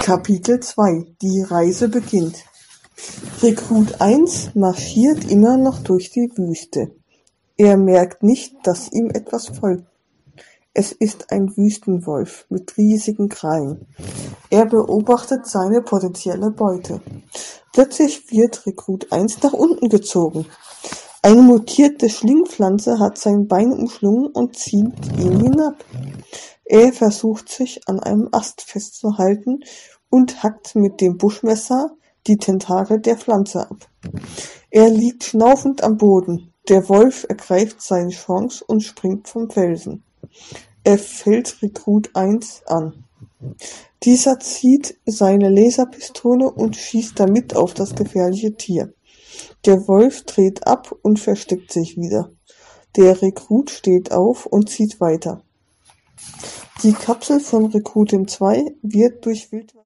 Kapitel 2: Die Reise beginnt. Rekrut 1 marschiert immer noch durch die Wüste. Er merkt nicht, dass ihm etwas folgt. Es ist ein Wüstenwolf mit riesigen Krallen. Er beobachtet seine potenzielle Beute. Plötzlich wird Rekrut 1 nach unten gezogen. Eine mutierte Schlingpflanze hat sein Bein umschlungen und zieht ihn hinab. Er versucht sich an einem Ast festzuhalten und hackt mit dem Buschmesser die Tentakel der Pflanze ab. Er liegt schnaufend am Boden. Der Wolf ergreift seine Chance und springt vom Felsen. Er fällt Rekrut 1 an. Dieser zieht seine Laserpistole und schießt damit auf das gefährliche Tier. Der Wolf dreht ab und versteckt sich wieder. Der Rekrut steht auf und zieht weiter. Die Kapsel von Rekrutin 2 wird durch Wildwasser